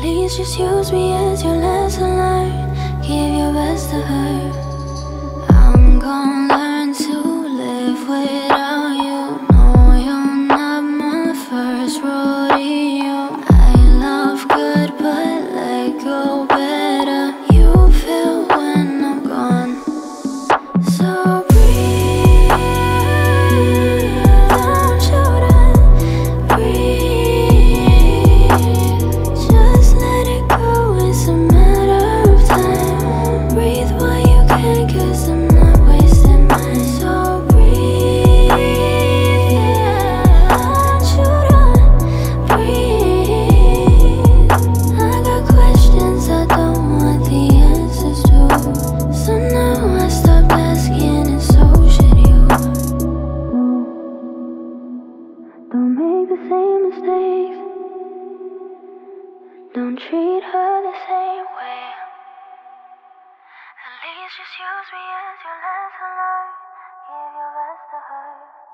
Please just use me as your lesson learned. Give your best to her. I'm gonna learn to live without you. No, you're not my first rodeo. I love good but let go better. You feel when I'm gone. So breathe, don't you run. Breathe, just let it go. It's a matter of time. Breathe while you can, 'cause I'm not wasting mine. So breathe, don't you run. Breathe, I got questions I don't want the answers to. So now I stopped asking, and so should you. Don't make the same mistakes. Don't treat her the same way. At least just use me as your lesson learned. Give your best to her.